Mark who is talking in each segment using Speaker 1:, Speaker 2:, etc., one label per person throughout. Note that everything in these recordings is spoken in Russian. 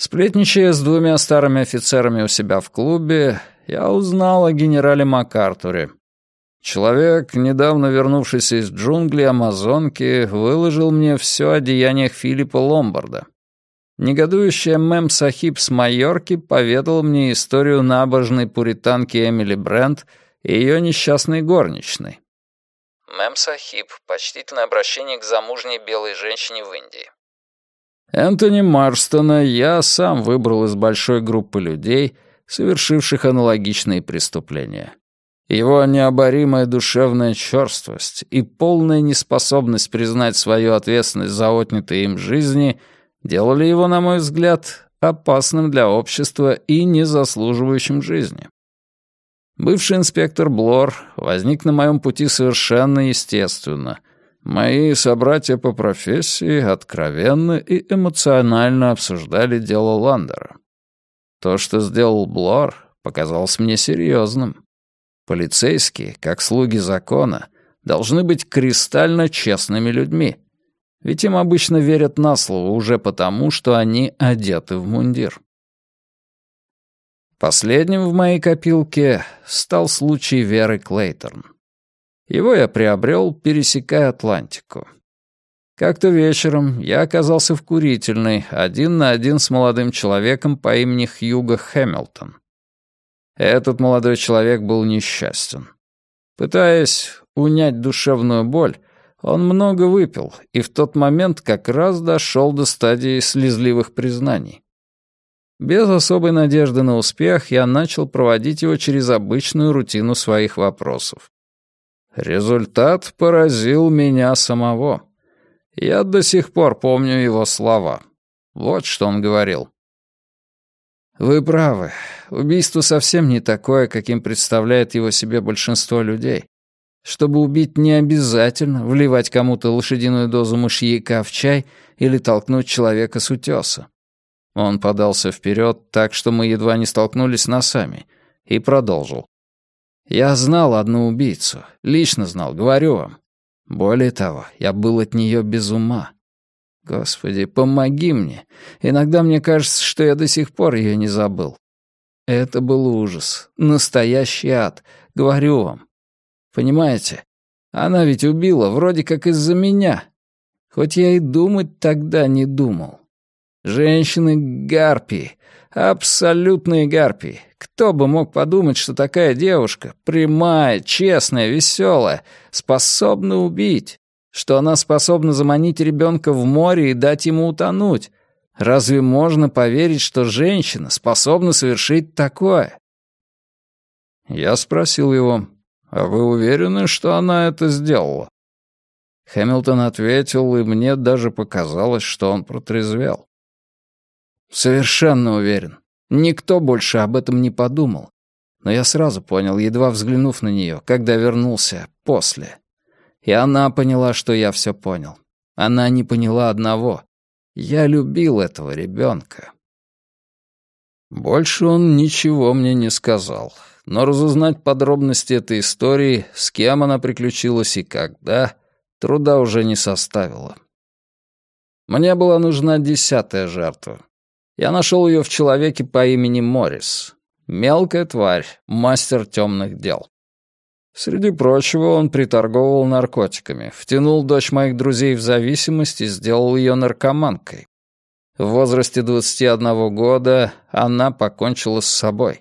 Speaker 1: Сплетничая с двумя старыми офицерами у себя в клубе, я узнал о генерале МакАртуре. Человек, недавно вернувшийся из джунглей Амазонки, выложил мне все о деяниях Филиппа Ломбарда. Негодующая Мем-Сахиб с Майорки поведала мне историю набожной пуританки Эмили Брент и ее несчастной горничной. Мем-Сахиб — почтительное обращение к замужней белой женщине в Индии. Энтони Марстона я сам выбрал из большой группы людей, совершивших аналогичные преступления. Его необоримая душевная черствость и полная неспособность признать свою ответственность за отнятые им жизни делали его, на мой взгляд, опасным для общества и не заслуживающим жизни. Бывший инспектор Блор возник на моем пути совершенно естественно. Мои собратья по профессии откровенно и эмоционально обсуждали дело Ландера. То, что сделал Блор, показалось мне серьезным. Полицейские, как слуги закона, должны быть кристально честными людьми. Ведь им обычно верят на слово уже потому, что они одеты в мундир. Последним в моей копилке стал случай Веры Клейторн. Его я приобрел, пересекая Атлантику. Как-то вечером я оказался в курительной, один на один с молодым человеком по имени Хьюго Хэмилтон. Этот молодой человек был несчастен. Пытаясь унять душевную боль, он много выпил и в тот момент как раз дошел до стадии слезливых признаний. Без особой надежды на успех я начал проводить его через обычную рутину своих вопросов. Результат поразил меня самого. Я до сих пор помню его слова. Вот что он говорил. «Вы правы. Убийство совсем не такое, каким представляет его себе большинство людей. Чтобы убить, не обязательно вливать кому-то лошадиную дозу мышьяка в чай или толкнуть человека с утеса». Он подался вперед так, что мы едва не столкнулись носами, и продолжил. «Я знал одну убийцу. Лично знал, говорю вам. Более того, я был от нее без ума. Господи, помоги мне. Иногда мне кажется, что я до сих пор ее не забыл. Это был ужас. Настоящий ад. Говорю вам. Понимаете? Она ведь убила вроде как из-за меня. Хоть я и думать тогда не думал. Женщины — гарпии. Абсолютные гарпии. Кто бы мог подумать, что такая девушка, прямая, честная, веселая, способна убить? Что она способна заманить ребенка в море и дать ему утонуть? Разве можно поверить, что женщина способна совершить такое? Я спросил его, «А вы уверены, что она это сделала?» Хэмилтон ответил, и мне даже показалось, что он протрезвел. «Совершенно уверен. Никто больше об этом не подумал. Но я сразу понял, едва взглянув на нее, когда вернулся после. И она поняла, что я все понял. Она не поняла одного. Я любил этого ребенка». Больше он ничего мне не сказал. Но разузнать подробности этой истории, с кем она приключилась и когда, труда уже не составило. Мне была нужна 10-я жертва. Я нашел ее в человеке по имени Моррис. Мелкая тварь, мастер темных дел. Среди прочего, он приторговывал наркотиками, втянул дочь моих друзей в зависимость и сделал ее наркоманкой. В возрасте 21 года она покончила с собой.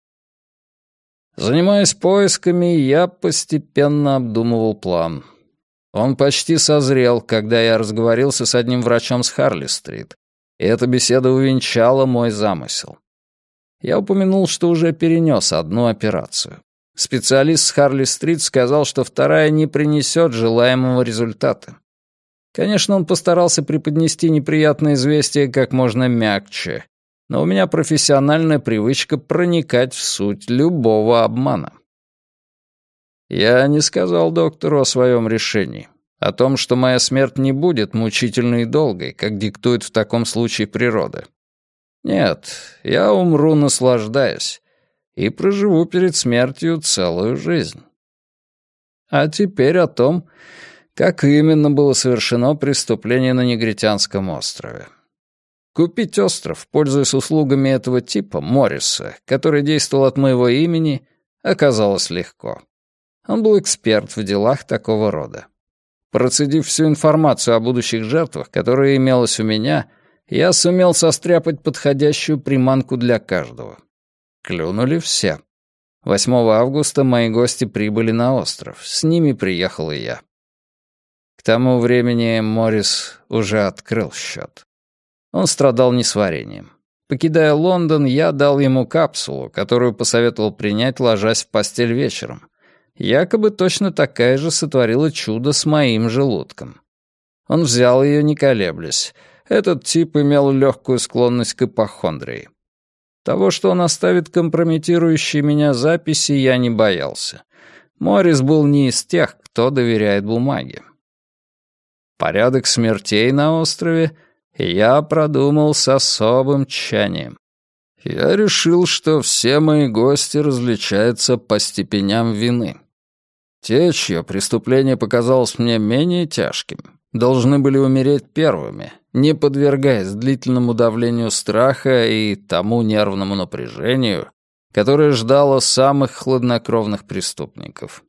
Speaker 1: Занимаясь поисками, я постепенно обдумывал план. Он почти созрел, когда я разговорился с одним врачом с Харли-стрит, и эта беседа увенчала мой замысел. Я упомянул, что уже перенес одну операцию. Специалист с Харли-стрит сказал, что вторая не принесет желаемого результата. Конечно, он постарался преподнести неприятное известие как можно мягче, но у меня профессиональная привычка проникать в суть любого обмана. Я не сказал доктору о своем решении, о том, что моя смерть не будет мучительной и долгой, как диктует в таком случае природа. Нет, я умру, наслаждаясь, и проживу перед смертью целую жизнь. А теперь о том, как именно было совершено преступление на Негритянском острове. Купить остров, пользуясь услугами этого типа, Морриса, который действовал от моего имени, оказалось легко. Он был эксперт в делах такого рода. Процедив всю информацию о будущих жертвах, которая имелась у меня, я сумел состряпать подходящую приманку для каждого. Клюнули все. 8 августа мои гости прибыли на остров. С ними приехал и я. К тому времени Моррис уже открыл счет. Он страдал несварением. Покидая Лондон, я дал ему капсулу, которую посоветовал принять, ложась в постель вечером. Якобы точно такая же сотворила чудо с моим желудком. Он взял ее, не колеблясь. Этот тип имел легкую склонность к ипохондрии. Того, что он оставит компрометирующие меня записи, я не боялся. Моррис был не из тех, кто доверяет бумаге. Порядок смертей на острове я продумал с особым тщанием. Я решил, что все мои гости различаются по степеням вины. Те, чье преступление показалось мне менее тяжким, должны были умереть первыми, не подвергаясь длительному давлению страха и тому нервному напряжению, которое ждало самых хладнокровных преступников.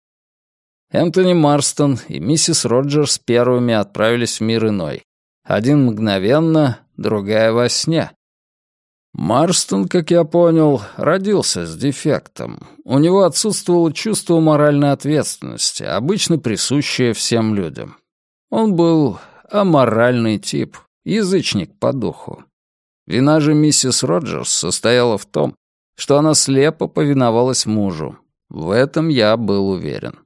Speaker 1: Энтони Марстон и миссис Роджерс первыми отправились в мир иной. Один мгновенно, другая во сне. Марстон, как я понял, родился с дефектом. У него отсутствовало чувство моральной ответственности, обычно присущее всем людям. Он был аморальный тип, язычник по духу. Вина же миссис Роджерс состояла в том, что она слепо повиновалась мужу. В этом я был уверен.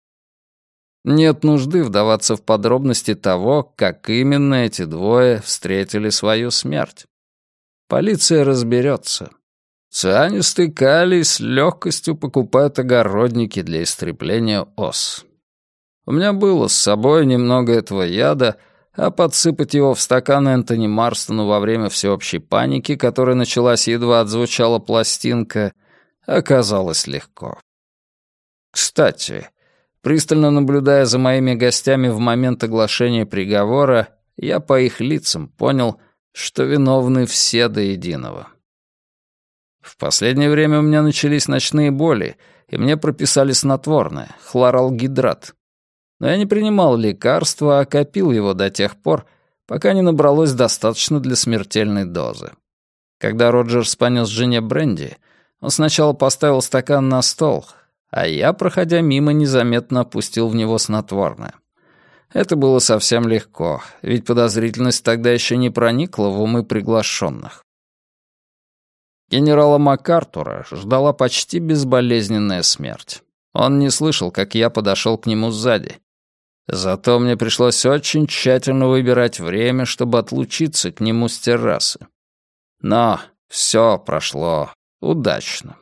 Speaker 1: Нет нужды вдаваться в подробности того, как именно эти двое встретили свою смерть. Полиция разберется. Цианистый калий с легкостью покупают огородники для истребления ос. У меня было с собой немного этого яда, а подсыпать его в стакан Энтони Марстону во время всеобщей паники, которая началась, едва отзвучала пластинка, оказалось легко. Кстати, пристально наблюдая за моими гостями в момент оглашения приговора, я по их лицам понял, что виновны все до единого. В последнее время у меня начались ночные боли, и мне прописали снотворное — хлоралгидрат. Но я не принимал лекарства, а копил его до тех пор, пока не набралось достаточно для смертельной дозы. Когда Роджерс понес жене бренди, он сначала поставил стакан на стол, а я, проходя мимо, незаметно опустил в него снотворное. Это было совсем легко, ведь подозрительность тогда еще не проникла в умы приглашенных. Генерала МакАртура ждала почти безболезненная смерть. Он не слышал, как я подошел к нему сзади. Зато мне пришлось очень тщательно выбирать время, чтобы отлучиться к нему с террасы. Но все прошло удачно.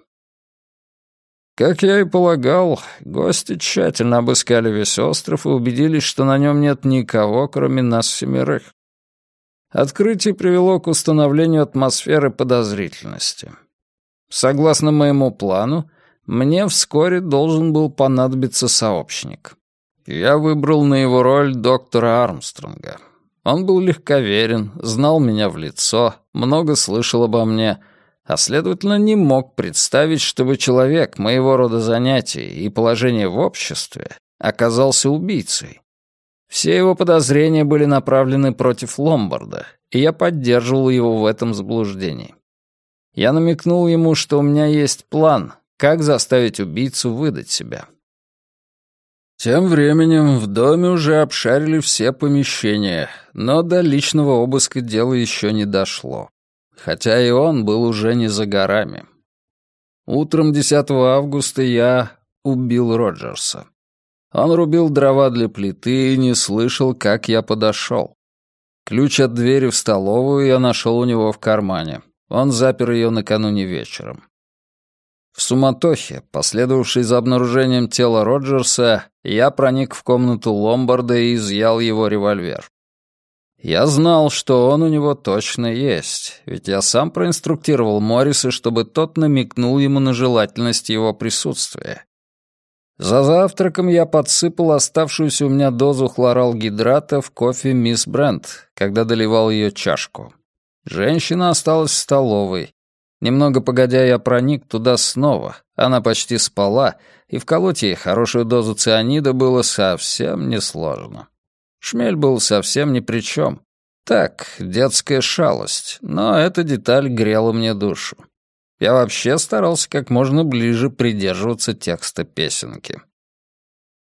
Speaker 1: Как я и полагал, гости тщательно обыскали весь остров и убедились, что на нем нет никого, кроме нас 7. Открытие привело к установлению атмосферы подозрительности. Согласно моему плану, мне вскоре должен был понадобиться сообщник. Я выбрал на его роль доктора Армстронга. Он был легковерен, знал меня в лицо, много слышал обо мне, а, следовательно, не мог представить, чтобы человек моего рода занятий и положения в обществе оказался убийцей. Все его подозрения были направлены против Ломбарда, и я поддерживал его в этом заблуждении. Я намекнул ему, что у меня есть план, как заставить убийцу выдать себя. Тем временем в доме уже обшарили все помещения, но до личного обыска дело еще не дошло. Хотя и он был уже не за горами. Утром 10 августа я убил Роджерса. Он рубил дрова для плиты и не слышал, как я подошел. Ключ от двери в столовую я нашел у него в кармане. Он запер ее накануне вечером. В суматохе, последовавшей за обнаружением тела Роджерса, я проник в комнату Ломбарда и изъял его револьвер. Я знал, что он у него точно есть, ведь я сам проинструктировал Морриса, чтобы тот намекнул ему на желательность его присутствия. За завтраком я подсыпал оставшуюся у меня дозу хлоралгидрата в кофе мисс Брент, когда доливал ее чашку. Женщина осталась в столовой. Немного погодя, я проник туда снова. Она почти спала, и вколоть ей хорошую дозу цианида было совсем несложно. Шмель был совсем ни при чем. Так, детская шалость, но эта деталь грела мне душу. Я вообще старался как можно ближе придерживаться текста песенки.